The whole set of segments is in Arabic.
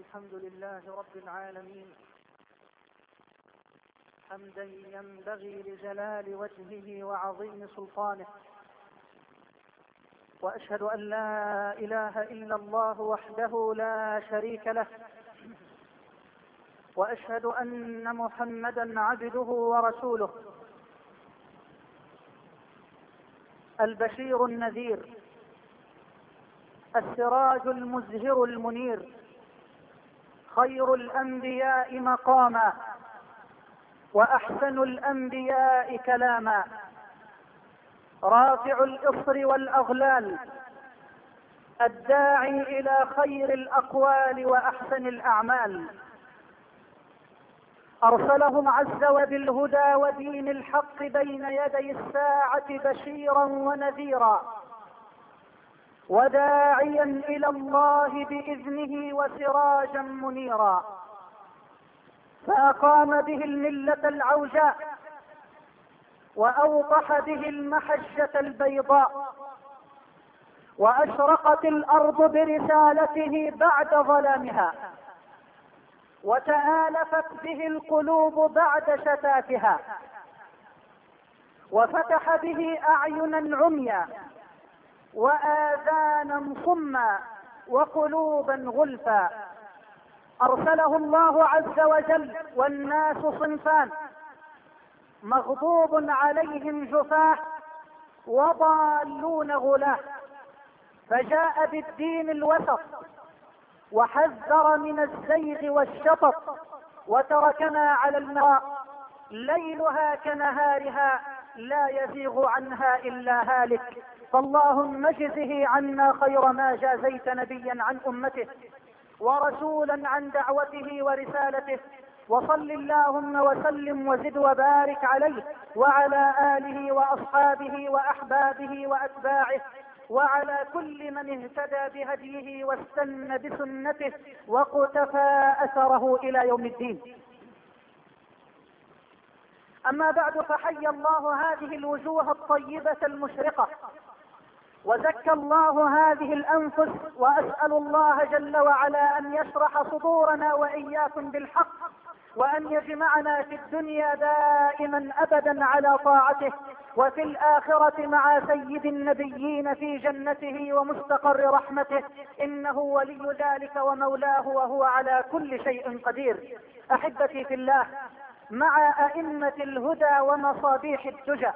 الحمد لله رب العالمين حمدا ينبغي لجلال وجهه وعظيم سلطانه، وأشهد أن لا إله إلا الله وحده لا شريك له، وأشهد أن محمدا عبده ورسوله، البشير النذير، السراج المزهر المنير، خير الأنبياء مقاما وأحسن الأنبياء كلاما، رافع الإصر والأغلال، الداعي إلى خير الأقوال وأحسن الأعمال، أرسلهم عز وبالهدى ودين الحق بين يدي الساعة بشيرا ونذيرا، وداعيا إلى الله بإذنه وسراجا منيرا، فأقام به الملة العوجاء وأوضح به المحجة البيضاء، وأشرقت الأرض برسالته بعد ظلامها، وتآلفت به القلوب بعد شتاتها، وفتح به أعينا عميا وآذانا صما وقلوبا غلفا. أرسله الله عز وجل والناس صنفان، مغضوب عليهم جفاه وضالون غلاه، فجاء بالدين الوسط وحذر من الزيغ والشطط، وتركنا على المراء ليلها كنهارها لا يزيغ عنها إلا هالك. فاللهم اجزه عنا خير ما جازيت نبيا عن أمته ورسولا عن دعوته ورسالته، وصل اللهم وسلم وزد وبارك عليه وعلى آله وأصحابه وأحبابه وأتباعه وعلى كل من اهتدى بهديه واستنى بسنته وقتفى أثره إلى يوم الدين. أما بعد، فحي الله هذه الوجوه الطيبة المشرقة، وزكى الله هذه الأنفس، وأسأل الله جل وعلا أن يشرح صدورنا وإياكم بالحق، وأن يجمعنا في الدنيا دائما أبدا على طاعته، وفي الآخرة مع سيد النبيين في جنته ومستقر رحمته، إنه ولي ذلك ومولاه وهو على كل شيء قدير. أحبتي في الله، مع أئمة الهدى ومصابيح الدجى،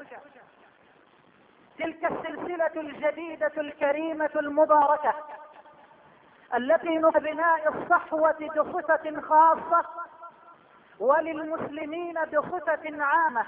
تلك السلسلة الجديدة الكريمة المباركة التي لبناء الصحوة بصفة خاصة وللمسلمين بصفة عامة،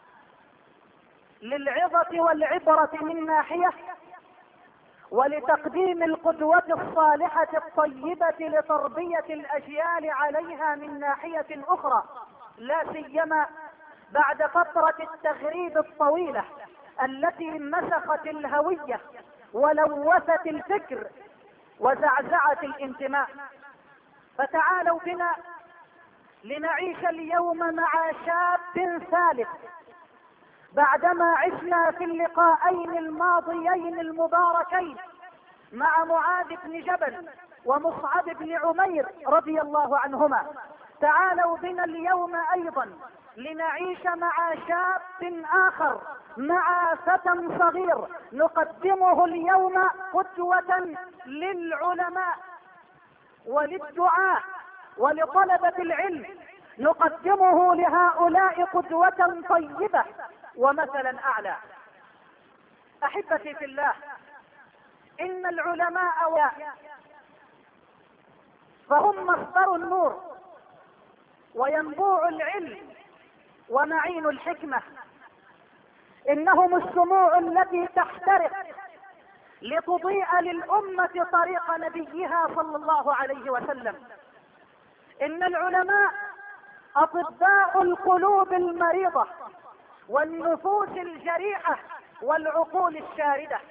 للعظة والعبرة من ناحية، ولتقديم القدوة الصالحة الطيبة لتربية الأجيال عليها من ناحية أخرى، لا سيما بعد فترة التغريب الطويلة التي مسخت الهوية ولوثت الفكر وزعزعت الانتماء. فتعالوا بنا لنعيش اليوم مع شاب ثالث، بعدما عشنا في اللقاءين الماضيين المباركين مع معاذ بن جبل ومصعب بن عمير رضي الله عنهما. تعالوا بنا اليوم أيضا لنعيش مع شاب آخر، مع فتى صغير نقدمه اليوم قدوة للعلماء وللدعاء ولطلبة العلم، نقدمه لهؤلاء قدوة طيبة ومثلا أعلى. أحبتي في الله، إن العلماء فهم مصدر النور وينبوع العلم ومعين الحكمة، إنهم الشموع التي تحترق لتضيء للأمة طريق نبيها صلى الله عليه وسلم. إن العلماء أطباء القلوب المريضة والنفوس الجريحة والعقول الشاردة.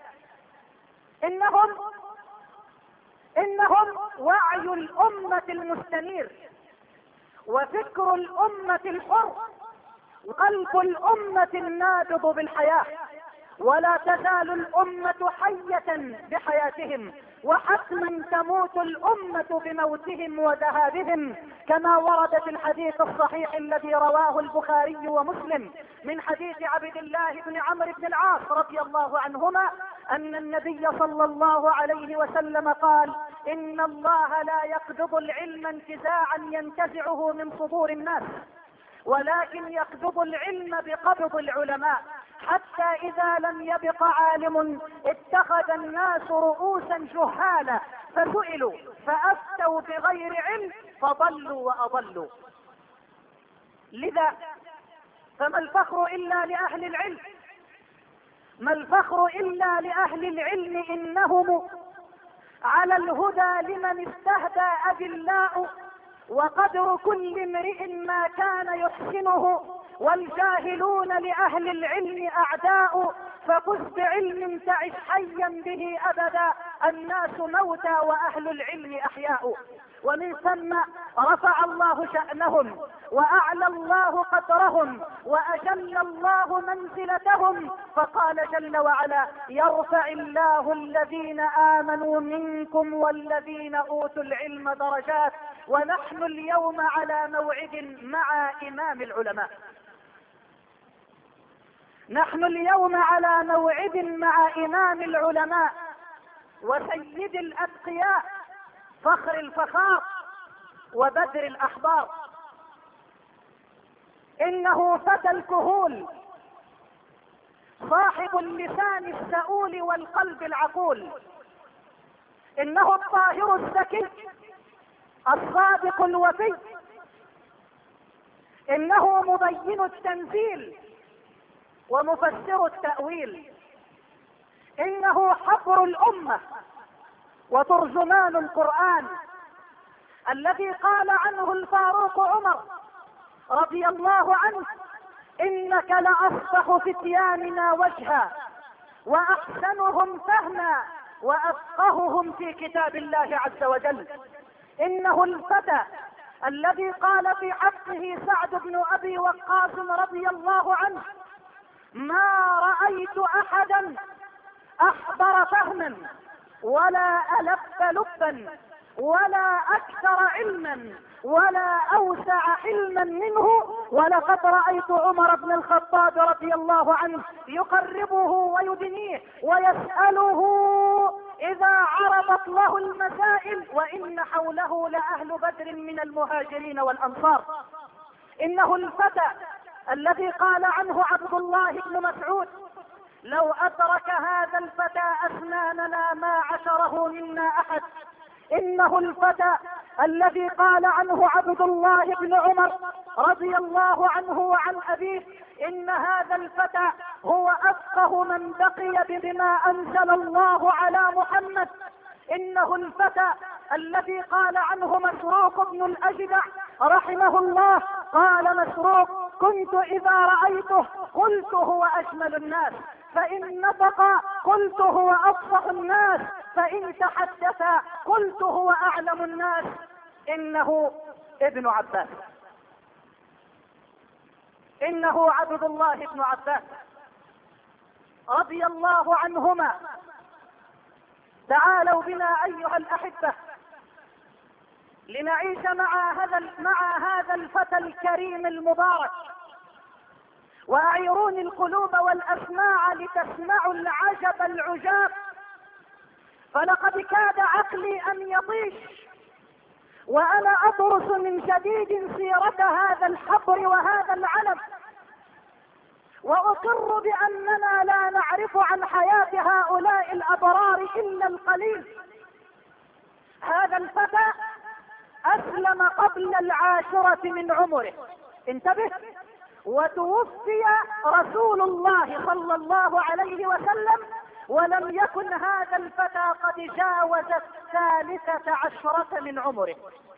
إنهم وعي الأمة المستنير، وفكر الأمة الحر، وقلب الأمة النابض بالحياة. ولا تزال الأمة حية بحياتهم، وحتما تموت الأمة بموتهم وذهابهم، كما ورد في الحديث الصحيح الذي رواه البخاري ومسلم من حديث عبد الله بن عمرو بن العاص رضي الله عنهما أن النبي صلى الله عليه وسلم قال: إن الله لا يقبض العلم انتزاعا ينتزعه من صدور الناس، ولكن يقبض العلم بقبض العلماء، حتى إذا لم يبق عالم اتخذ الناس رؤوسا جهالا فسئلوا فأفتوا بغير علم فضلوا وأضلوا. لذا فما الفخر إلا لأهل العلم، ما الفخر إلا لأهل العلم، إنهم على الهدى لمن استهدى أذلاء، وقدر كل امرئ ما كان يحسنه، والجاهلون لأهل العلم أعداء، فخذ بعلم تعش حيا به أبدا، الناس موتى وأهل العلم أحياء. ومن ثم رفع الله شأنهم وأعلى الله قدرهم وأجل الله منزلتهم، فقال جل وعلا: يرفع الله الذين آمنوا منكم والذين أوتوا العلم درجات، ونحن اليوم على موعد مع إمام العلماء. نحن اليوم على موعد مع إمام العلماء وسيد الأتقياء، فخر الفخار وبدر الأحبار. إنه فتى الكهول صاحب اللسان السؤول والقلب العقول، إنه الطاهر الزكي الصادق الوفي، إنه مبين التنزيل ومفسر التأويل، إنه حبر الأمة وترجمان القرآن، الذي قال عنه الفاروق عمر رضي الله عنه: إنك لأصبح فتياننا وجها وأحسنهم فهما وأفقههم في كتاب الله عز وجل. إنه الفتى الذي قال في حقه سعد بن أبي وقاص رضي الله عنه: ما رأيت أحدا أحضر فهما ولا ألف لبا ولا أكثر علما ولا أوسع حلما منه، ولقد رأيت عمر بن الخطاب رضي الله عنه يقربه ويدنيه ويسأله إذا عرضت له المسائل، وإن حوله لأهل بدر من المهاجرين والأنصار. إنه الفتى الذي قال عنه عبد الله بن مسعود: لو أدرك هذا الفتى أسناننا ما عشره منا أحد. إنه الفتى الذي قال عنه عبد الله بن عمر رضي الله عنه وعن أبيه: إن هذا الفتى هو أفقه من بقي بما أنزل الله على محمد. إنه الفتى الذي قال عنه مسروق بن الأجدع رحمه الله، قال مسروق: كنت إذا رأيته قلت هو أجمل الناس، فإن نطق قلت هو أفصح الناس، فإن تحدث قلت هو أعلم الناس. إنه ابن عباس، إنه عبد الله بن عباس رضي الله عنهما. تعالوا بنا أيها الأحبة لنعيش مع هذا الفتى الكريم المبارك، وأعيروني القلوب والأسماع لتسمعوا العجب العجاب، فلقد كاد عقلي أن يطيش وأنا أدرس من جديد سيرة هذا الحبر وهذا العلم، وأقر بأننا لا نعرف عن حياة هؤلاء الأبرار إلا القليل. هذا الفتى أسلم قبل 10 من عمره، انتبه، وتوفي رسول الله صلى الله عليه وسلم ولم يكن هذا الفتى قد جاوز 13 من عمره.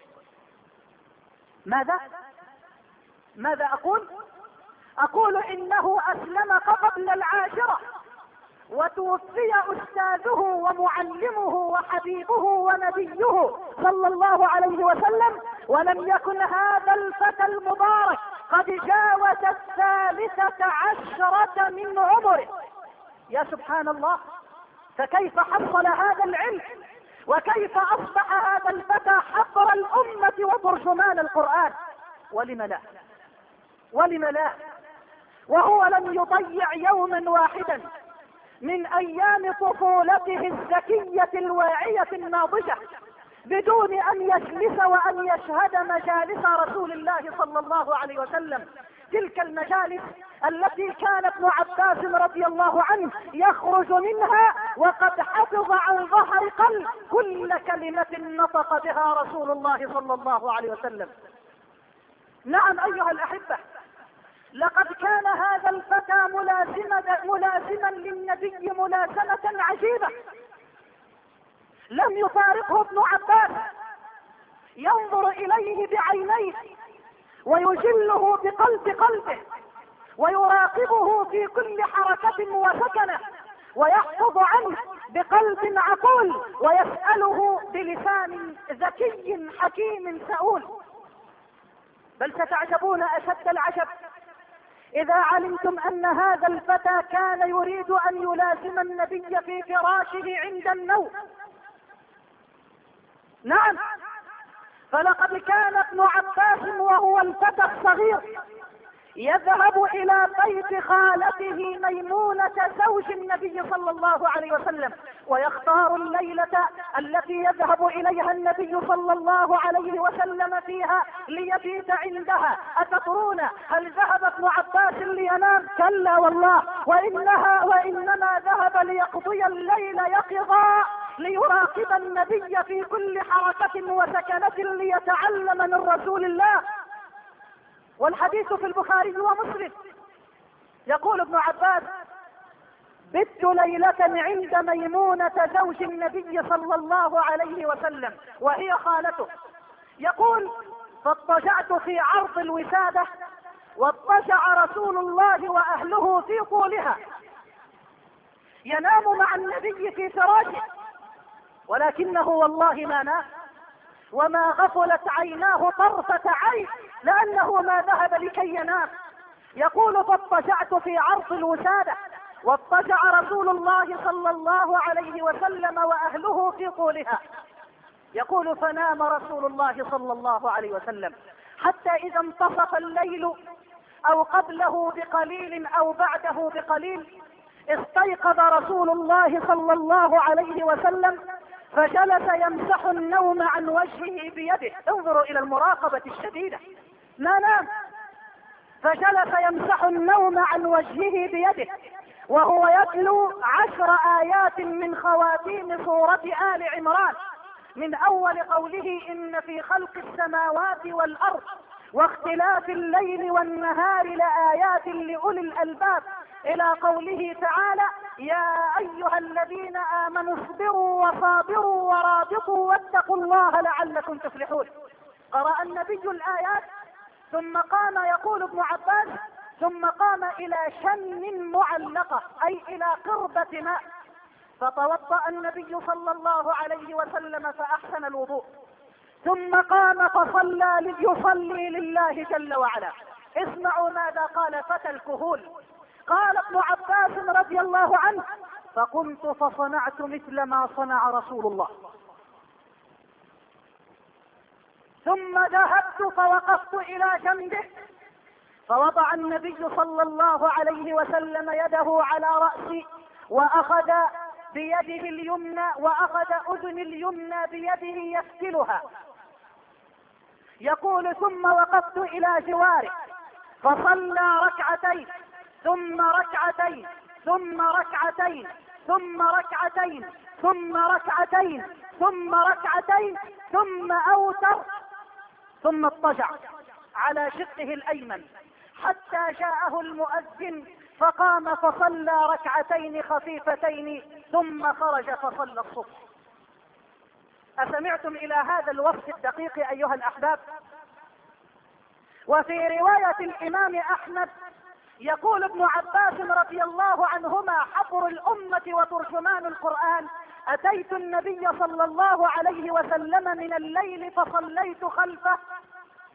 ماذا أقول إنه أسلم قبل 10 وتوفي أستاذه ومعلمه وحبيبه ونبيه صلى الله عليه وسلم، ولم يكن هذا الفتى المبارك قد جاوز 13 من عمره. يا سبحان الله، فكيف حصل هذا العلم وكيف أصبح هذا الفتى حبر الأمة وترجمان القرآن؟ ولم لا؟ ولم لا؟ وهو لم يضيع يوما واحدا من أيام طفولته الذكية الواعية الناضجة بدون أن يجلس وأن يشهد مجالس رسول الله صلى الله عليه وسلم، تلك المجالس التي كان ابن عباس رضي الله عنه يخرج منها وقد حفظ عن ظهر قلب كل كلمة نطق بها رسول الله صلى الله عليه وسلم. نعم أيها الأحبة، لقد كان هذا الفتى ملازما للنبي ملازمة عجيبة، لم يفارقه ابن عباس، ينظر إليه بعينيه ويجله بقلب قلبه ويراقبه في كل حركة وسكنة ويحفظ عنه بقلب عقول ويسأله بلسان ذكي حكيم سؤول. بل ستعجبون أشد العجب إذا علمتم أن هذا الفتى كان يريد أن يلازم النبي في فراشه عند النوم. نعم، فلقد كان ابن عباس وهو الفتى الصغير يذهب إلى بيت خالته ميمونة زوج النبي صلى الله عليه وسلم ويختار الليلة التي يذهب إليها النبي صلى الله عليه وسلم فيها ليبيت عندها. أتدرون هل ذهب ابن عباس لينام؟ كلا والله، وإنما ذهب ليقضي الليل يقظا ليراقب النبي في كل حركة وسكنة ليتعلم من رسول الله. والحديث في البخاري ومسلم، يقول ابن عباس: بت ليلة عند ميمونة زوج النبي صلى الله عليه وسلم وهي خالته. يقول: فاضطجعت في عرض الوسادة واضطجع رسول الله وأهله في طولها، ينام مع النبي في فراشه، ولكنه والله ما نام وما غفلت عيناه طرفة عين لأنه ما ذهب لكي ينام. يقول: فاضطجعت في عرض الوسادة واضطجع رسول الله صلى الله عليه وسلم وأهله في طولها. يقول: فنام رسول الله صلى الله عليه وسلم حتى إذا انتصف الليل أو قبله بقليل أو بعده بقليل استيقظ رسول الله صلى الله عليه وسلم فجلس يمسح النوم عن وجهه بيده. انظروا إلى المراقبة الشديدة، ما نام، فجلس يمسح النوم عن وجهه بيده وهو يتلو 10 آيات من خواتيم سورة آل عمران، من أول قوله: إن في خلق السماوات والأرض واختلاف الليل والنهار لآيات لأولي الألباب، إلى قوله تعالى: يا أيها الذين آمنوا اصبروا وصابروا ورابطوا واتقوا الله لعلكم تفلحون. قرأ النبي الآيات ثم قام، يقول ابن عباس: ثم قام إلى شن معلقة أي إلى قربة ماء، فتوضأ النبي صلى الله عليه وسلم فأحسن الوضوء، ثم قام فصلى يصلي لله جل وعلا. اسمعوا ماذا قال فتى الكهول. قال ابن عباس رضي الله عنه: فقمت فصنعت مثل ما صنع رسول الله، ثم ذهبت فوقفت إلى جنبه فوضع النبي صلى الله عليه وسلم يده على رأسي وأخذ بيده اليمنى وأخذ أذن اليمنى بيده يفتلها. يقول: ثم وقفت إلى جواره فصلى ركعتين ثم ركعتين ثم ركعتين ثم ركعتين ثم ركعتين ثم ركعتين ثم أوتر، ثم اضطجع على شقه الأيمن حتى جاءه المؤذن فقام فصلى ركعتين خفيفتين ثم خرج فصلى الصبح. أسمعتم إلى هذا الوصف الدقيق أيها الأحباب؟ وفي رواية الإمام أحمد يقول ابن عباس رضي الله عنهما حبر الأمة وترجمان القرآن: أتيت النبي صلى الله عليه وسلم من الليل فصليت خلفه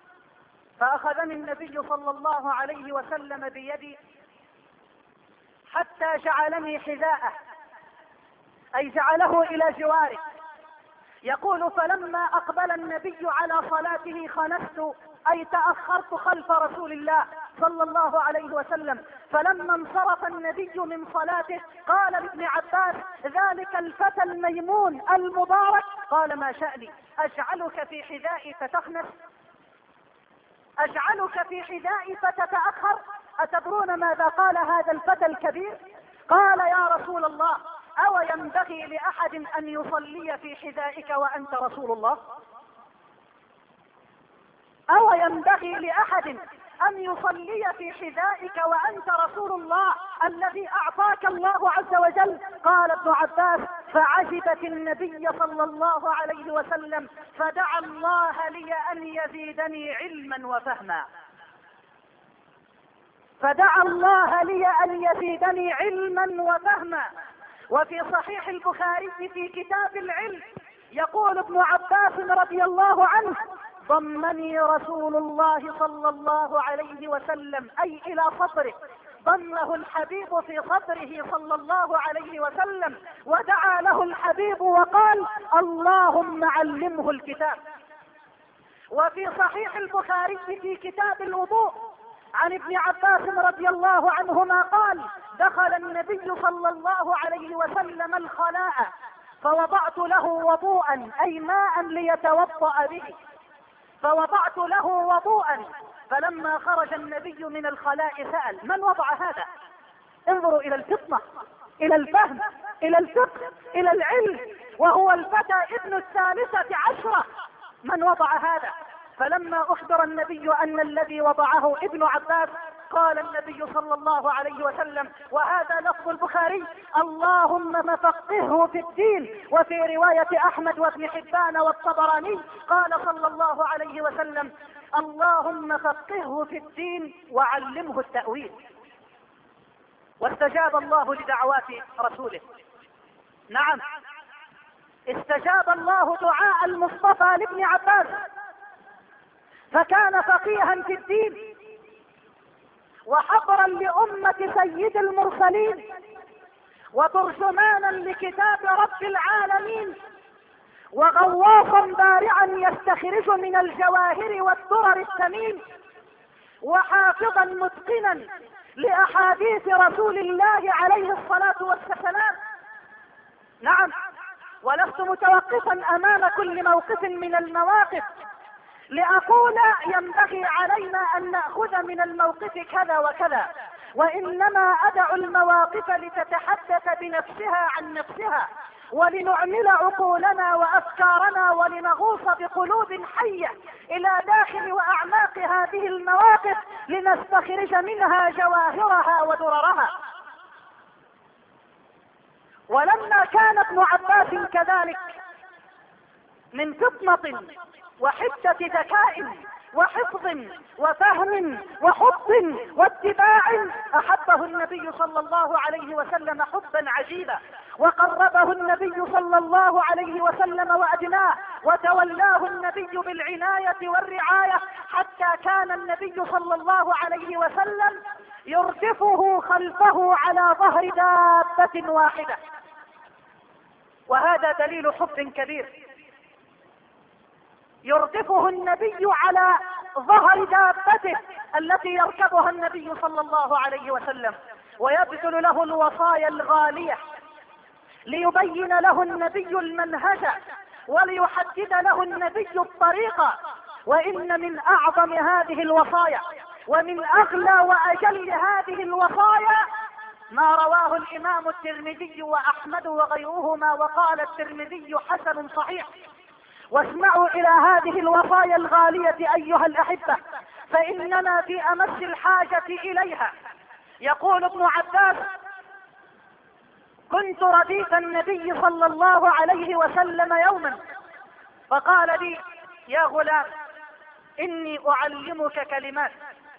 فأخذني النبي صلى الله عليه وسلم بيدي حتى جعلني حذاءه، أي جعله إلى جواره. يقول فلما أقبل النبي على صلاته خنست، أي تأخرت خلف رسول الله صلى الله عليه وسلم. فلما انصرف النبي من صلاته قال لابن عباس: ذلك الفتى الميمون المبارك. قال: ما شأني؟ أجعلك في حذائي فتخنس؟ أجعلك في حذائي فتتأخر؟ أتدرون ماذا قال هذا الفتى الكبير؟ قال: يا رسول الله، أو ينبغي لأحد أن يصلي في حذائك وأنت رسول الله؟ أو ينبغي لأحد أن يصلي في حذائك وأنت رسول الله الذي أعطاك الله عز وجل؟ قال ابن عباس: فعجبت النبي صلى الله عليه وسلم فدعا الله لي أن يزيدني علما وفهما. فدعا الله لي أن يزيدني علما وفهما. وفي صحيح البخاري في كتاب العلم يقول ابن عباس رضي الله عنه: ضمني رسول الله صلى الله عليه وسلم، أي إلى صدره، ضمه الحبيب في صدره صلى الله عليه وسلم، ودعا له الحبيب وقال: اللهم علمه الكتاب. وفي صحيح البخاري في كتاب الوضوء عن ابن عباس رضي الله عنهما قال: دخل النبي صلى الله عليه وسلم الخلاء فوضعت له وضوءا، أي ماء ليتوضأ به، فوضعت له وضوءا. فلما خرج النبي من الخلاء سأل: من وضع هذا؟ انظروا إلى الفطنة، إلى الفهم، إلى الفقه، إلى العلم، وهو الفتى ابن 13. من وضع هذا؟ فلما أخبر النبي أن الذي وضعه ابن عباس قال النبي صلى الله عليه وسلم، وهذا لفظ البخاري: اللهم فقهه في الدين. وفي رواية أحمد وابن حبان والطبراني قال صلى الله عليه وسلم: اللهم فقهه في الدين وعلمه التأويل. واستجاب الله لدعوات رسوله. نعم، استجاب الله دعاء المصطفى لابن عباس، فكان فقيها في الدين وحبرا لأمة سيد المرسلين وترجمانا لكتاب رب العالمين وغواصا بارعا يستخرج من الجواهر والدرر الثمين وحافظا متقنا لأحاديث رسول الله عليه الصلاة والسلام. نعم، ولست متوقفا أمام كل موقف من المواقف لأقول ينبغي علينا أن نأخذ من الموقف كذا وكذا، وإنما أدع المواقف لتتحدث بنفسها عن نفسها، ولنعمل عقولنا وأفكارنا ولنغوص بقلوب حية إلى داخل وأعماق هذه المواقف لنستخرج منها جواهرها ودررها. ولما كان ابن عباس كذلك من فطنة وحدة ذكاء وحفظ وفهم وحب واتباع أحبه النبي صلى الله عليه وسلم حبا عجيبا، وقربه النبي صلى الله عليه وسلم وأدناه، وتولاه النبي بالعناية والرعاية، حتى كان النبي صلى الله عليه وسلم يردفه خلفه على ظهر دابة واحدة. وهذا دليل حب كبير. يردفه النبي على ظهر دابته التي يركبها النبي صلى الله عليه وسلم، ويبذل له الوصايا الغالية ليبين له النبي المنهج وليحدد له النبي الطريقة. وإن من أعظم هذه الوصايا ومن أغلى وأجل هذه الوصايا ما رواه الإمام الترمذي وأحمد وغيرهما، وقال الترمذي حسن صحيح. واسمعوا إلى هذه الوصايا الغالية أيها الأحبة، فإننا في أمس الحاجة إليها. يقول ابن عباس: كنت رديف النبي صلى الله عليه وسلم يوما فقال لي: يا غلام، إني أعلمك كلمات،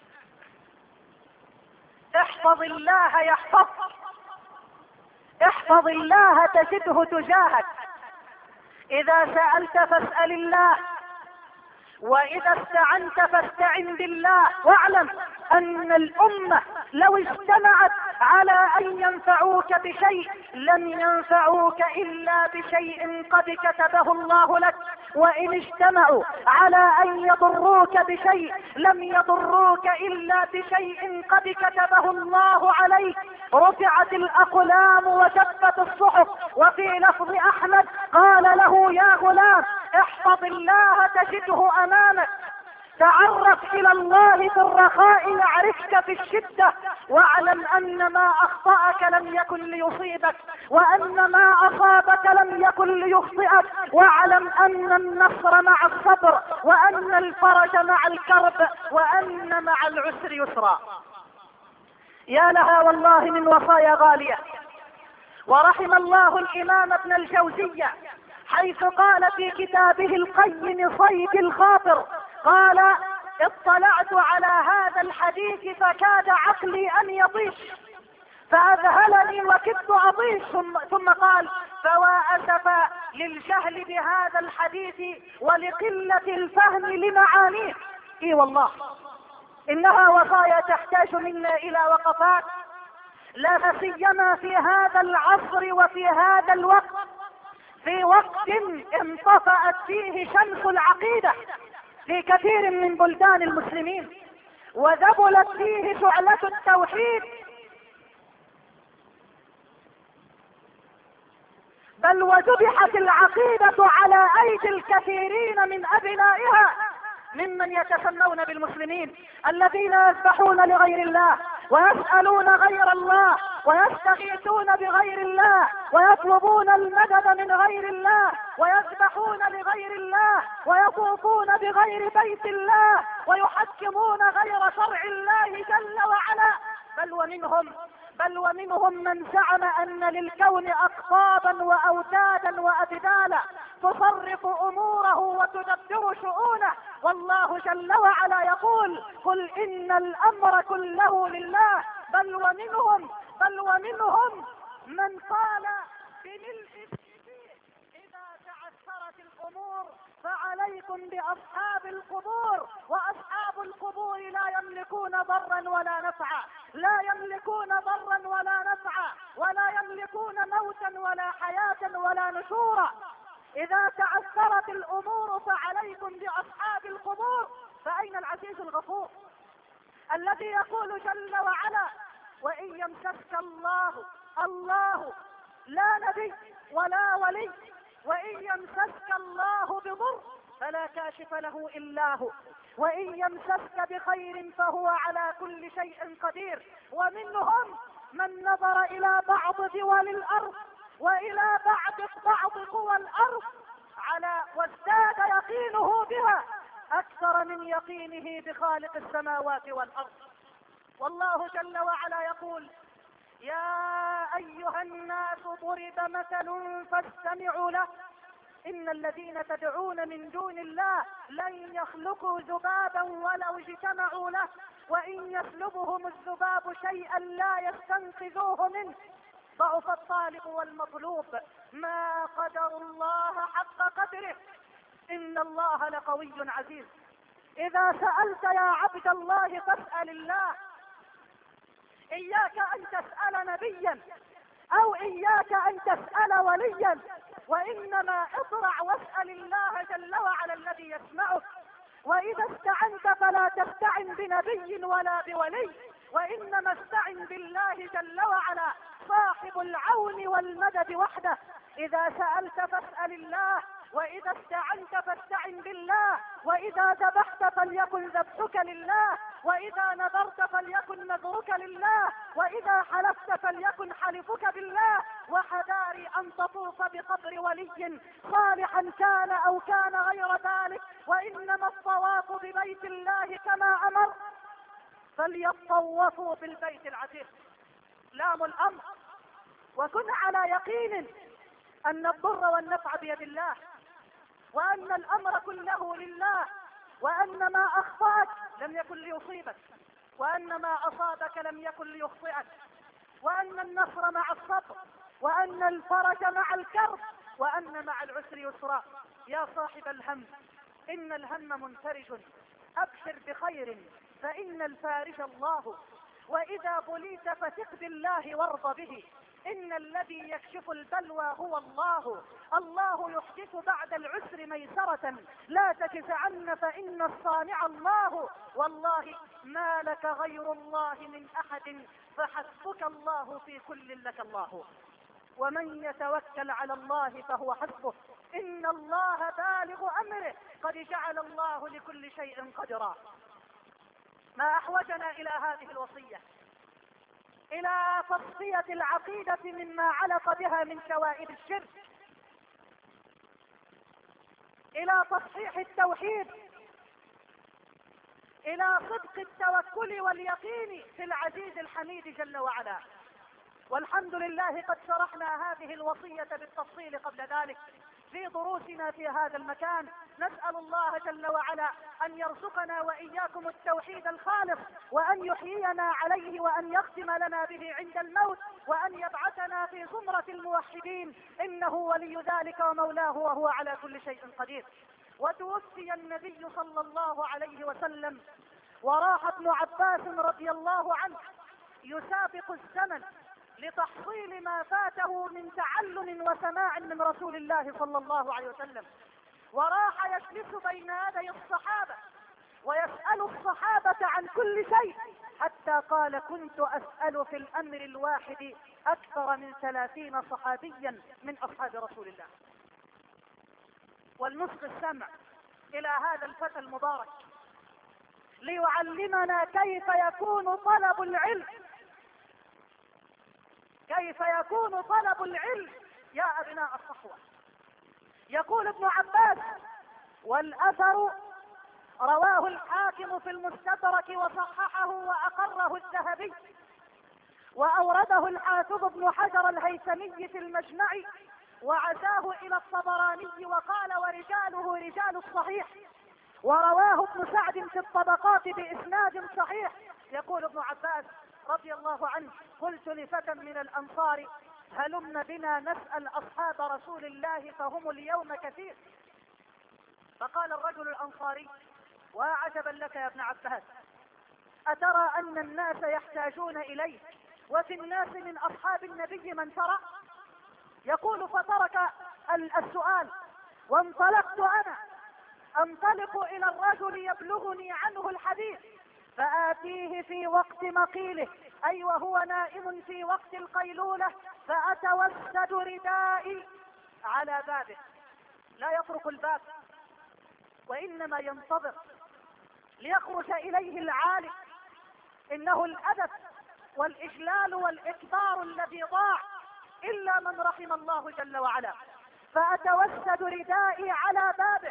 احفظ الله يحفظك، احفظ الله تجده تجاهك، إذا سألت فاسأل الله، وإذا استعنت فاستعن بالله، واعلم أن الأمة لو اجتمعت على أن ينفعوك بشيء لم ينفعوك إلا بشيء قد كتبه الله لك، وإن اجتمعوا على أن يضروك بشيء لم يضروك إلا بشيء قد كتبه الله عليك. رفعت الأقلام وجفت الصحف. وفي لفظ أحمد قال له: يا غلام احفظ الله تجده أمامك، تعرف إلى الله في الرخاء يعرفك في الشدة، واعلم أن ما أخطأك لم يكن ليصيبك، وأن ما أصابك لم يكن ليخطئك، واعلم أن النصر مع الصبر، وأن الفرج مع الكرب، وأن مع العسر يسرا. يا لها والله من وصايا غالية. ورحم الله الإمام ابن الجوزية حيث قال في كتابه القيم صيد الخاطر، قال: اطلعت على هذا الحديث فكاد عقلي أن يطيش، فأذهلني وكدت أطيش، ثم قال: فوا أسفا للجهل بهذا الحديث ولقلة الفهم لمعانيه. اي والله إنها وصايا تحتاج منا إلى وقفات، لا سيما في هذا العصر وفي هذا الوقت، في وقت انطفأت فيه شمس العقيدة في كثير من بلدان المسلمين، وذبلت فيه شعلة التوحيد، بل وذبحت العقيدة على أيدي الكثيرين من أبنائها ممن يتسمون بالمسلمين، الذين يذبحون لغير الله ويسألون غير الله ويستغيثون بغير الله ويطلبون المدد من غير الله ويذبحون لغير الله ويطوفون بغير بيت الله ويحكمون غير شرع الله جل وعلا. بل ومنهم من زعم أن للكون أقطابا وأوتادا وأبدالا تصرف أموره وتدبر شؤونه، والله جل وعلا يقول: قل إن الأمر كله لله. بل ومنهم من قال بملء إذا تعثرت الأمور فعليكم بأصحاب القبور، وأصحاب القبور لا يملكون ضرا ولا نفعا، لا يملكون ضرا ولا نفعا، ولا يملكون موتا ولا حياة ولا نشورا. إذا تعثرت الأمور فعليكم بأصحاب القبور. فأين العزيز الغفور الذي يقول جل وعلا: وإن يمسسك الله لا نبي ولا ولي، وإن يمسسك الله بضر فلا كاشف له إلا هو، وإن يمسسك بخير فهو على كل شيء قدير. ومنهم من نظر إلى بعض دول الأرض وإلى بعض قوى الأرض وازداد يقينه بها أكثر من يقينه بخالق السماوات والأرض. والله جل وعلا يقول: يا أيها الناس ضرب مثل فاستمعوا له، إن الذين تدعون من دون الله لن يخلقوا ذبابا ولو اجتمعوا له، وإن يسلبهم الذباب شيئا لا يستنقذوه منه، ضعف الطالب والمطلوب، ما قدر الله حق قدره، إن الله لقوي عزيز. إذا سألت يا عبد الله فاسأل الله، إياك أن تسأل نبيا أو إياك أن تسأل وليا، وإنما اطلع واسأل الله جل وعلا الذي يسمعك. وإذا استعنت فلا تستعن بنبي ولا بولي، وإنما استعن بالله جل وعلا صاحب العون والمدد وحده. إذا سألت فاسأل الله، وإذا استعنت فاستعن بالله، وإذا ذبحت فليكن ذبحك لله، وإذا نذرت فليكن نذرك لله، وإذا حلفت فليكن حلفك بالله. وحذاري أن تطوف بقبر ولي صالحا كان أو كان غير ذلك، وإنما الطواف ببيت الله كما أمر فليطوفوا بالبيت العتيق. لام الأمر، وكن على يقين أن الضر والنفع بيد الله، وأن الأمر كله لله، وأن ما أخطأك لم يكن ليصيبك، وأن ما أصابك لم يكن ليخطئك، وأن النصر مع الصبر، وأن الفرج مع الكرب، وأن مع العسر يسرا. يا صاحب الهم إن الهم منفرج، أبشر بخير فإن الفارج الله، وإذا بليت فثق بالله وارض به، إن الذي يكشف البلوى هو الله. الله يحدث بعد العسر ميسرة، لا تجزعن فإن الصانع الله، والله ما لك غير الله من أحد، فحسبك الله في كل لك الله، ومن يتوكل على الله فهو حسبه، إن الله بالغ أمره، قد جعل الله لكل شيء قدرا. ما أحوجنا إلى هذه الوصية، إلى تصفية العقيدة مما علق بها من شوائب الشرك، إلى تصحيح التوحيد، إلى صدق التوكل واليقين في العزيز الحميد جل وعلا. والحمد لله قد شرحنا هذه الوصية بالتفصيل قبل ذلك في دروسنا في هذا المكان. نسأل الله جل وعلا أن يرزقنا وإياكم التوحيد الخالص، وأن يحيينا عليه، وأن يختم لنا به عند الموت، وأن يبعثنا في زمرة الموحدين، إنه ولي ذلك ومولاه وهو على كل شيء قدير. وتوفي النبي صلى الله عليه وسلم، وراح ابن عباس رضي الله عنه يسابق الزمن لتحصيل ما فاته من تعلم وسماع من رسول الله صلى الله عليه وسلم، وراح يجلس بين يدي الصحابة ويسأل الصحابة عن كل شيء، حتى قال: كنت أسأل في الأمر الواحد أكثر من 30 صحابيا من أصحاب رسول الله. ولنصغ السمع إلى هذا الفتى المبارك ليعلمنا كيف يكون طلب العلم، كيف يكون طلب العلم يا أبناء الصحوة. يقول ابن عباس: والأثر رواه الحاكم في المستدرك وصححه وأقره الذهبي، وأورده الحافظ ابن حجر الهيثمي في المجمع، وعزاه إلى الطبراني وقال: ورجاله رجال الصحيح، ورواه ابن سعد في الطبقات بإسناد صحيح. يقول ابن عباس رضي الله عنه: قلت لفتى من الأنصار: هلم بنا نسأل أصحاب رسول الله فهم اليوم كثير. فقال الرجل الأنصاري: وعجبا لك يا ابن عباس، أترى أن الناس يحتاجون إليك وفي الناس من أصحاب النبي من ترى؟ يقول: فترك السؤال وانطلقت أنا أنطلق إلى الرجل يبلغني عنه الحديث، فآتيه في وقت مقيله، أي وهو نائم في وقت القيلولة، فأتوسد ردائي على بابه، لا يطرق الباب وإنما ينتظر ليخرج إليه العالم. إنه الأدب والإجلال والإكبار الذي ضاع إلا من رحم الله جل وعلا. فأتوسد ردائي على بابه،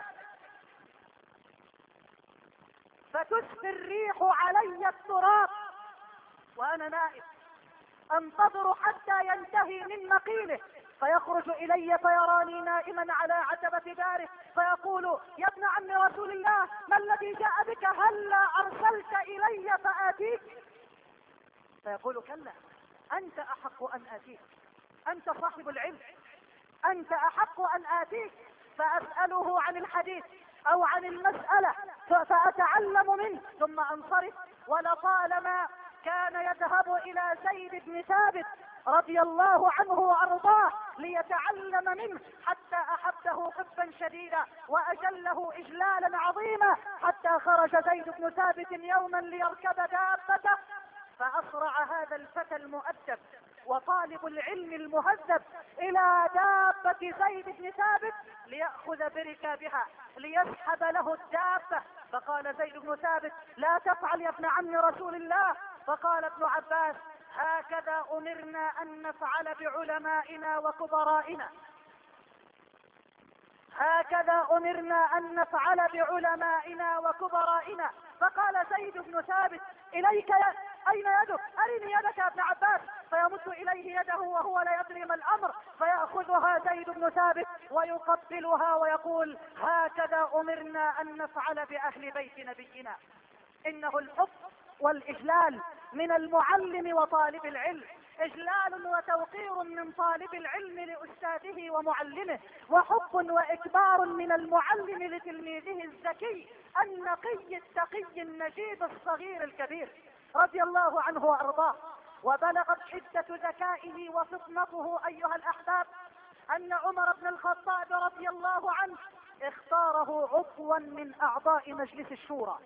فتسفي الريح علي التراب وأنا نائم، أنتظر حتى ينتهي من مقيله، فيخرج إلي فيراني نائما على عتبة داره، فيقول: يا ابن عم رسول الله، ما الذي جاء بك؟ هلا أرسلت إلي فآتيك؟ فيقول: كلا، أنت أحق أن آتيك، أنت صاحب العلم، أنت أحق أن آتيك. فأسأله عن الحديث أو عن المسألة فأتعلم منه ثم أنصرف. ولطالما كان يذهب إلى زيد بن ثابت رضي الله عنه وأرضاه ليتعلم منه، حتى أحبه حبا شديدا وأجله إجلالا عظيما، حتى خرج زيد بن ثابت يوما ليركب دابته، فأسرع هذا الفتى المؤدب وطالب العلم المهذب إلى دابة زيد بن ثابت ليأخذ بركابها ليسحب له الدابة. فقال زيد بن ثابت: لا تفعل يا ابن عم رسول الله. فقال ابن عباس: هكذا أمرنا أن نفعل بعلمائنا وكبرائنا، هكذا أمرنا أن نفعل بعلمائنا وكبرائنا. فقال زيد بن ثابت: إليك أين يدك؟ أرني يدك يا ابن عباس. فيمد إليه يده وهو لا يدري ما الأمر، فيأخذها زيد بن ثابت ويقبلها ويقول: هكذا أمرنا أن نفعل بأهل بيت نبينا. إنه الحب والإجلال من المعلم وطالب العلم، إجلال وتوقير من طالب العلم لأستاذه ومعلمه، وحب وإكبار من المعلم لتلميذه الذكي النقي التقي النجيب الصغير الكبير رضي الله عنه وأرضاه. وبلغت حدة ذكائه وفطنته أيها الأحباب أن عمر بن الخطاب رضي الله عنه اختاره عضوا من أعضاء مجلس الشورى،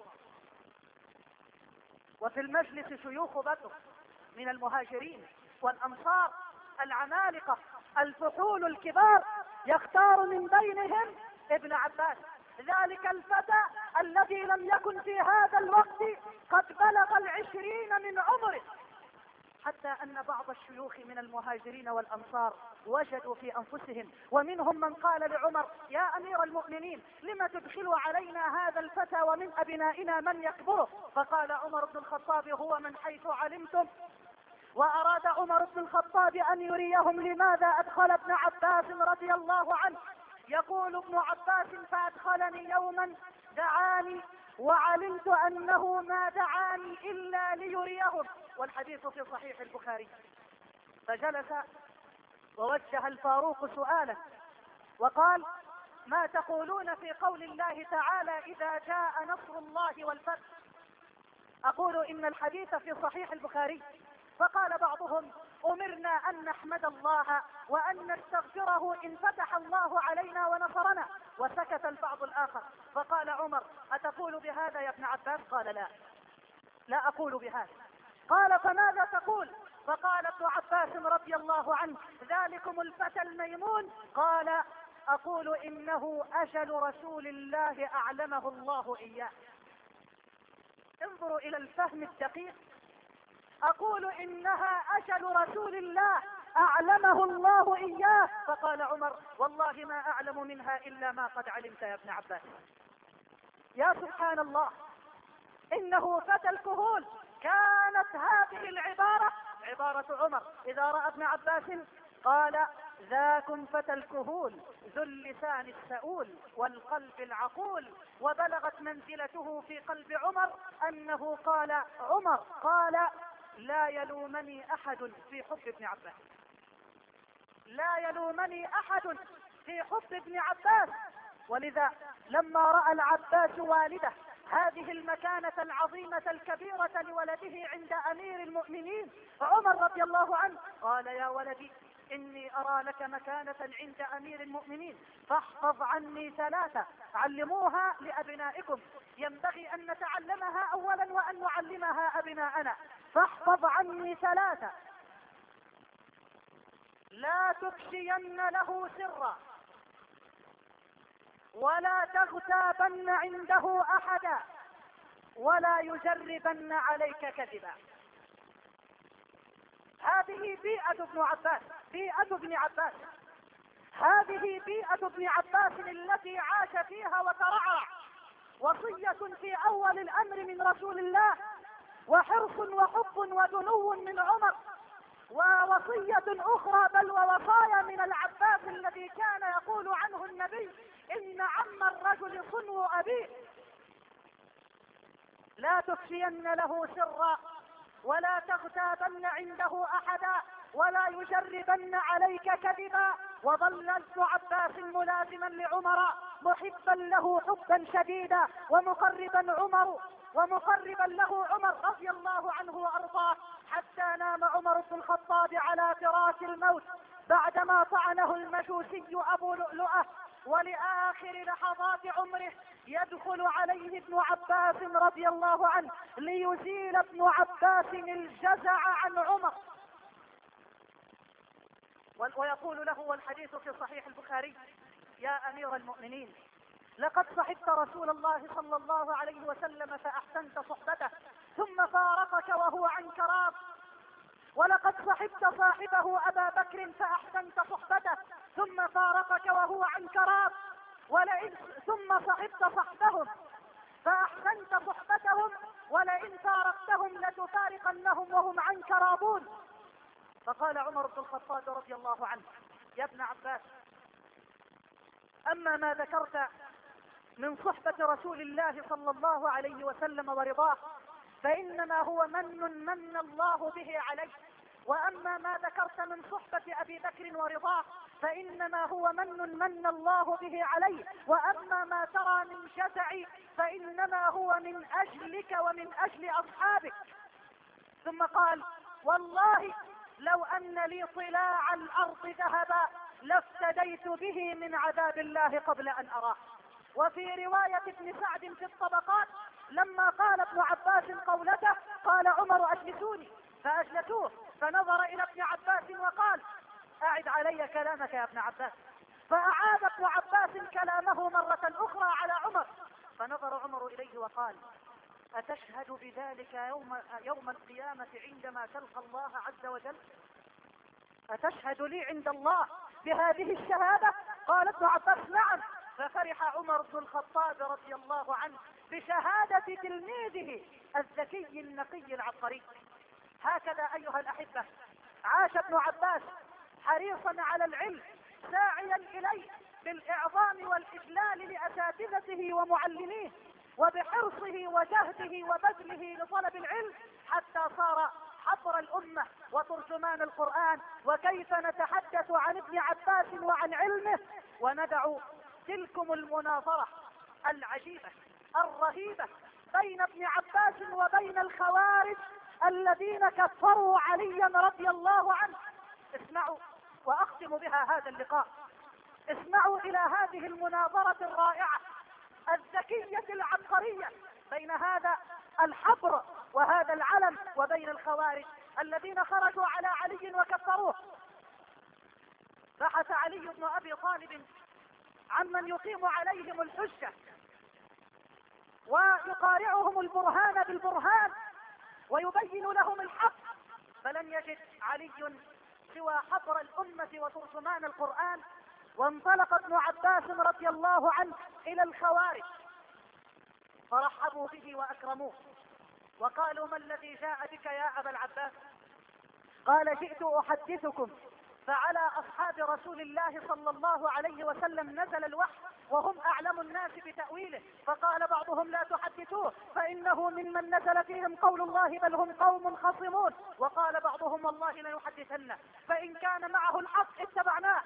وفي المجلس شيوخ بدر من المهاجرين والأنصار العمالقة الفحول الكبار، يختار من بينهم ابن عباس، ذلك الفتى الذي لم يكن في هذا الوقت قد بلغ 20 من عمره، حتى أن بعض الشيوخ من المهاجرين والأنصار وجدوا في أنفسهم، ومنهم من قال لعمر: يا أمير المؤمنين لم تدخل علينا هذا الفتى ومن أبنائنا من يكبره؟ فقال عمر بن الخطاب: هو من حيث علمتم. وأراد عمر بن الخطاب أن يريهم لماذا أدخل ابن عباس رضي الله عنه. يقول ابن عباس: فأدخلني يوما دعاني وعلمت أنه ما دعاني إلا ليريهم، والحديث في صحيح البخاري. فجلس ووجه الفاروق سؤاله وقال: ما تقولون في قول الله تعالى: إذا جاء نصر الله والفتح؟ أقول إن الحديث في صحيح البخاري. فقال بعضهم: أمرنا أن نحمد الله وأن نستغفره إن فتح الله علينا ونصرنا. وسكت البعض الآخر. فقال عمر: أتقول بهذا يا ابن عباس؟ قال: لا أقول بهذا. قال: فماذا تقول؟ فقال ابن عباس رضي الله عنه: ذلكم الفتى الميمون. قال: أقول إنه أجل رسول الله أعلمه الله إياه. انظروا إلى الفهم الدقيق. أقول إنها أجل رسول الله أعلمه الله إياه. فقال عمر: والله ما أعلم منها إلا ما قد علمت يا ابن عباس. يا سبحان الله، إنه فتى الكهول. كانت هذه العبارة عبارة عمر إذا رأى ابن عباس قال: ذاكم فتى الكهول ذو اللسان السؤول والقلب العقول. وبلغت منزلته في قلب عمر أنه قال عمر قال: لا يلومني أحد في حب ابن عباس، لا يلومني أحد في حب ابن عباس. ولذا لما رأى العباس والده هذه المكانة العظيمة الكبيرة لولده عند أمير المؤمنين عمر رضي الله عنه، قال: يا ولدي إني أرى لك مكانة عند أمير المؤمنين، فاحفظ عني 3 علموها لأبنائكم، ينبغي أن نتعلمها أولا وأن نعلمها أبناءنا. فاحفظ عني 3: لا تفشين له سرا، ولا تغتابن عنده أحدا، ولا يجربن عليك كذبا. هذه بيئة ابن عباس، بيئة ابن عباس، هذه بيئة ابن عباس التي عاش فيها وترعرع. وصية في أول الأمر من رسول الله، وحرص وحب ودنو من عمر، ووصية أخرى بل ووصايا من العباس الذي كان يقول عنه النبي: إن عم الرجل صنو أبيه. لا تفشين له سرا، ولا تغتابن عنده أحدا، ولا يجربن عليك كذبا. وظل ابن عباس ملازما لعمر محبا له حبا شديدا، ومقربا له عمر رضي الله عنه وأرضاه، حتى نام عمر بن الخطاب على فراش الموت بعدما طعنه المجوسي أبو لؤلؤة. ولآخر لحظات عمره يدخل عليه ابن عباس رضي الله عنه ليزيل ابن عباس الجزع عن عمر، ويقول له، والحديث في صحيح البخاري: يا أمير المؤمنين، لقد صحبت رسول الله صلى الله عليه وسلم فأحسنت صحبته، ثم فارقك وهو عنك راض. ولقد صحبت صاحبه أبا بكر فأحسنت صحبته، ثم فارقك وهو عنك راض. ثم صحبت صحبهم فأحسنت صحبتهم، ولئن فارقتهم لتفارقنهم وهم عنك راضون. فقال عمر بن الخطاب رضي الله عنه: يا ابن عباس، أما ما ذكرت من صحبة رسول الله صلى الله عليه وسلم ورضاه فإنما هو من الله به عليك، وأما ما ذكرت من صحبة أبي بكر ورضاه فإنما هو من الله به عليه، وأما ما ترى من شفع فإنما هو من أجلك ومن أجل أصحابك. ثم قال: والله لو أن لي طلاع الأرض ذهبا لافتديت به من عذاب الله قبل أن أراه. وفي رواية ابن سعد في الطبقات لما قال ابن عباس قولته قال عمر: أجلسوني، فأجلسوه، فنظر إلى ابن عباس وقال: أعد علي كلامك يا ابن عباس. فأعاد ابن عباس كلامه مرة أخرى على عمر، فنظر عمر إليه وقال: أتشهد بذلك يوم القيامة عندما تلقى الله عز وجل؟ أتشهد لي عند الله بهذه الشهادة؟ قال ابن عباس: نعم. ففرح عمر بن الخطاب رضي الله عنه بشهادة تلميذه الذكي النقي العبقري. هكذا أيها الأحبة عاش ابن عباس حريصا على العلم، ساعيا إليه بالإعظام والإجلال لأساتذته ومعلميه، وبحرصه وجهده وبذله لطلب العلم، حتى صار حبر الأمة وترجمان القرآن. وكيف نتحدث عن ابن عباس وعن علمه وندع تلكم المناظرة العجيبة الرهيبة بين ابن عباس وبين الخوارج الذين كفروا عليا رضي الله عنه. اسمعوا، وأختم بها هذا اللقاء، اسمعوا إلى هذه المناظرة الرائعة الذكية العبقرية بين هذا الحبر وهذا العلم وبين الخوارج الذين خرجوا على علي وكفروه. بحث علي بن أبي طالب عمن يقيم عليهم الحجة ويقارعهم البرهان بالبرهان ويبين لهم الحق، فلم يجد علي سوى حبر الأمة وترجمان القرآن. وانطلق ابن عباس رضي الله عنه إلى الخوارج، فرحبوا به وأكرموه وقالوا: ما الذي جاء بك يا أبا العباس؟ قال: جئت أحدثكم، فعلى أصحاب رسول الله صلى الله عليه وسلم نزل الوحي وهم أعلم الناس بتأويله، فقال بعضهم: لا تحدثوه فإنه ممن نزل فيهم قول الله بل هم قوم خصمون. وقال بعضهم: والله لنحدثنه فإن كان معه الحق اتبعناه.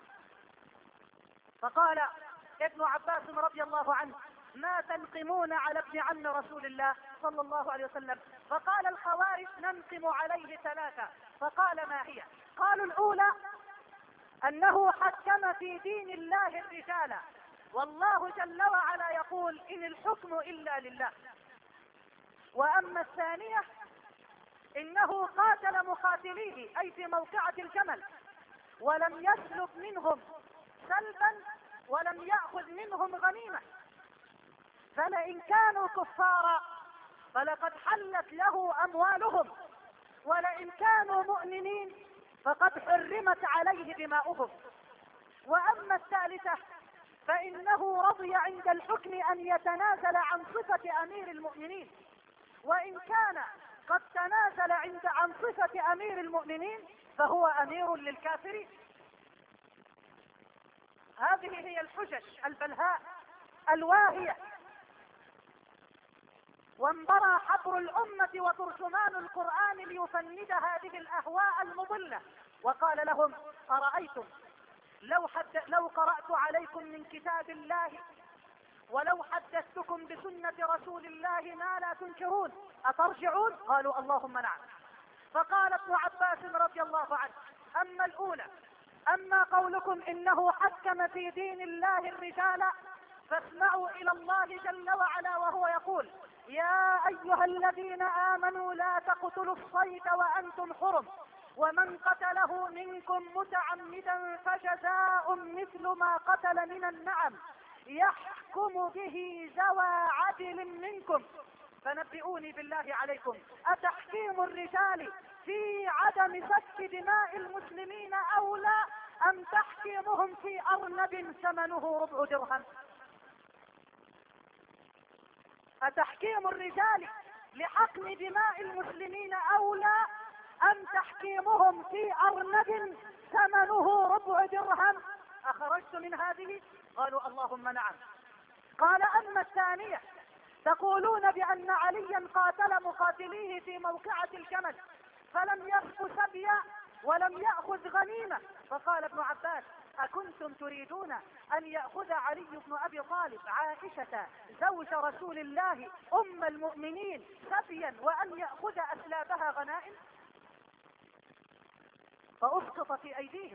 فقال ابن عباس رضي الله عنه: ما تنقمون على ابن عم رسول الله صلى الله عليه وسلم؟ فقال الخوارج: ننقم عليه ثلاثة. فقال: ما هي؟ قالوا: الأولى أنه حكم في دين الله الرجال، والله جل وعلا يقول: إن الحكم إلا لله. وأما الثانية إنه قاتل مقاتليه أي في موقعة الجمل ولم يسلب منهم سلبا ولم يأخذ منهم غنيمة، فلئن كانوا كفارا فلقد حلت له أموالهم، ولئن كانوا مؤمنين فقد حرمت عليه دماؤهم. وأما الثالثة فإنه رضي عند الحكم أن يتنازل عن صفة أمير المؤمنين، وإن كان قد تنازل عن صفة أمير المؤمنين فهو أمير للكافرين. هذه هي الحجج البلهاء الواهية. وانبرى حبر الأمة وترجمان القرآن ليفند هذه الأهواء المضلة، وقال لهم: أرأيتم لو قرأت عليكم من كتاب الله ولو حدثتكم بسنة رسول الله ما لا تنكرون أترجعون؟ قالوا: اللهم نعم. فقال ابن عباس رضي الله عنه: أما الأولى، أما قولكم إنه حكم في دين الله الرجال، فاسمعوا إلى الله جل وعلا وهو يقول: يا أيها الذين آمنوا لا تقتلوا الصيد وأنتم حرم، ومن قتله منكم متعمدا فجزاء مثل ما قتل من النعم يحكم به ذوى عدل منكم. فنبئوني بالله عليكم، أتحكيم الرجال في عدم سفك دماء المسلمين أولى أم تحكيمهم في أرنب ثمنه ربع درهم؟ أتحكيم الرجال لحقن دماء المسلمين أولى أم تحكيمهم في أرنب ثمنه ربع درهم؟ أخرجت من هذه؟ قالوا: اللهم نعم. قال: أما الثانية، تقولون بأن عليا قاتل مقاتليه في موقعة الجمل فلم يسق سبيا ولم يأخذ غنيمة. فقال ابن عباس: أكنتم تريدون أن يأخذ علي بن أبي طالب عائشة زوج رسول الله أم المؤمنين سبيا وأن يأخذ أسلابها غنائم؟ فأسقط في أيديهم: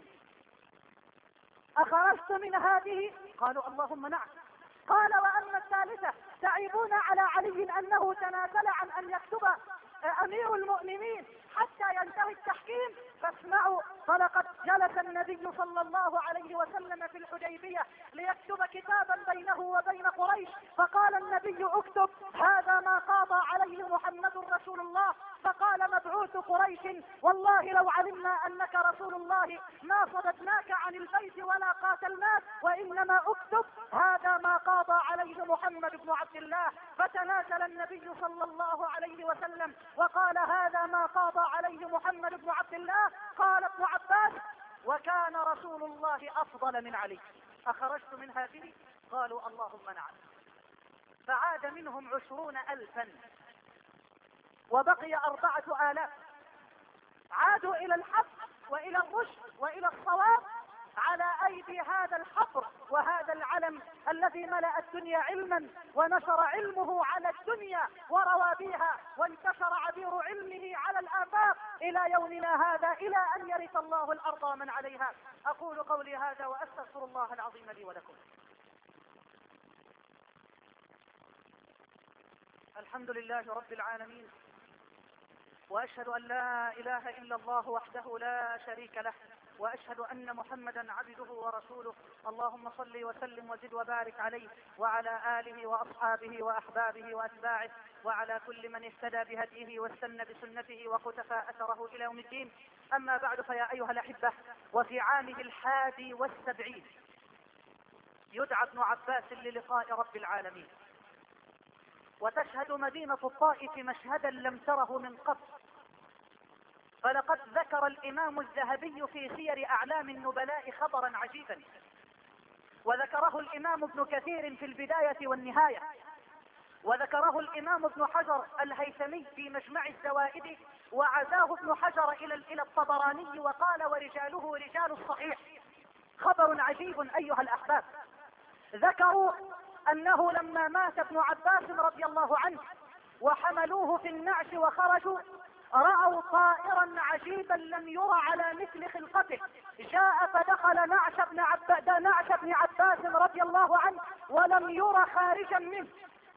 أخرجت من هذه؟ قالوا: اللهم نعم. قال: وأما الثالثة تعيبون على علي أنه تنازل عن أن يكتب أمير المؤمنين حتى ينتهي التحكيم، فاسمعوا: فلقد جلس النبي صلى الله عليه وسلم في الحديبية ليكتب كتابا بينه وبين قريش، فقال النبي: اكتب هذا ما قاضى عليه محمد رسول الله. فقال مبعوث قريش: والله لو علمنا أنك رسول الله ما صددناك عن البيت ولا قاتلناك، وإنما اكتب هذا ما قاضى عليه محمد بن عبد الله. فتنازل النبي صلى الله عليه وسلم وقال: هذا ما قاضى عليه محمد بن عبد الله. قال ابن عباس: وكان رسول الله أفضل من علي. أخرجت من هذه؟ قالوا: اللهم نعم. فعاد منهم 20,000 وبقي 4,000. عادوا إلى الحق وإلى الرشد وإلى الصواب على أيدي هذا الحبر وهذا العلم الذي ملأ الدنيا علما ونشر علمه على الدنيا وروابيها، وانتشر عبير علمه على الآفاق إلى يومنا هذا، إلى أن يرث الله الأرض ومن عليها. أقول قولي هذا وأستغفر الله العظيم لي ولكم. الحمد لله رب العالمين، وأشهد أن لا إله إلا الله وحده لا شريك له، وأشهد أن محمدا عبده ورسوله. اللهم صل وسلم وزد وبارك عليه وعلى آله وأصحابه وأحبابه وأتباعه وعلى كل من اهتدى بهديه واستنى بسنته وقتفى أثره إلى يوم الدين. أما بعد، فيا أيها الأحبة، وفي عامه 71 يدعى ابن عباس للقاء رب العالمين، وتشهد مدينة الطائف مشهدا لم تره من قبل. فلقد ذكر الإمام الذهبي في سير أعلام النبلاء خبرا عجيبا، وذكره الإمام ابن كثير في البداية والنهاية، وذكره الإمام ابن حجر الهيثمي في مجمع الزوائد، وعزاه ابن حجر إلى الطبراني وقال: ورجاله رجال الصحيح. خبر عجيب أيها الأحباب. ذكروا أنه لما مات ابن عباس رضي الله عنه وحملوه في النعش وخرجوا، رأوا طائرا عجيبا لم يرى على مثل خلقته، جاء فدخل نعش ابن عباس رضي الله عنه ولم يرى خارجا منه.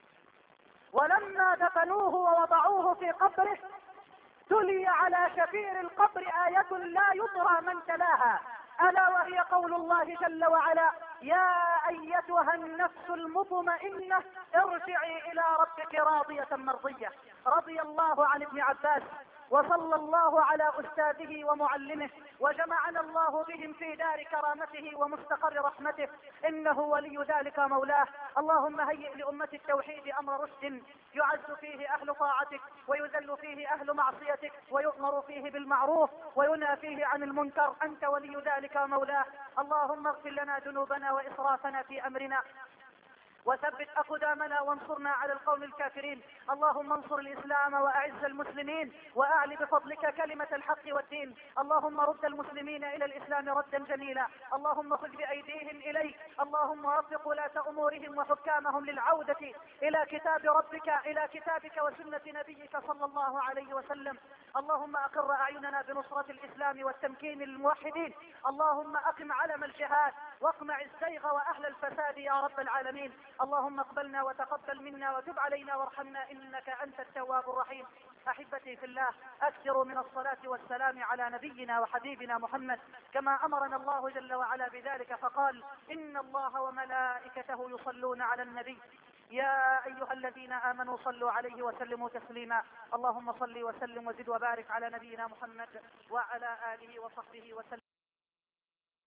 ولما دفنوه ووضعوه في قبره، تلي على شفير القبر آية لا يدرى من تلاها، ألا وهي قول الله جل وعلا: يا أيتها النفس المطمئنة ارجعي إلى ربك راضية مرضية. رضي الله عن ابن عباس، وصلى الله على أستاذه ومعلمه، وجمعنا الله بهم في دار كرامته ومستقر رحمته، إنه ولي ذلك مولاه. اللهم هيئ لأمة التوحيد أمر رشد يعز فيه أهل طاعتك ويذل فيه أهل معصيتك، ويؤمر فيه بالمعروف وينهى فيه عن المنكر، أنت ولي ذلك مولاه. اللهم اغفر لنا ذنوبنا وإسرافنا في أمرنا، وثبت أقدامنا وانصرنا على القوم الكافرين. اللهم انصر الإسلام وأعز المسلمين، وأعل بفضلك كلمة الحق والدين. اللهم رد المسلمين إلى الإسلام ردا جميلا. اللهم خذ بأيديهم إليك. اللهم وفق ولاة أمورهم وحكامهم للعودة إلى كتاب ربك، إلى كتابك وسنة نبيك صلى الله عليه وسلم. اللهم أقر أعيننا بنصرة الإسلام والتمكين للموحدين. اللهم أقم علم الجهاد واقمع الزيغ وأهل الفساد يا رب العالمين. اللهم اقبلنا وتقبل منا وتب علينا وارحمنا إنك أنت التواب الرحيم. أحبتي في الله، أكثروا من الصلاة والسلام على نبينا وحبيبنا محمد، كما أمرنا الله جل وعلا بذلك، فقال: إن الله وملائكته يصلون على النبي يا أيها الذين آمنوا صلوا عليه وسلموا تسليما. اللهم صل وسلم وزد وبارك على نبينا محمد وعلى آله وصحبه وسلم.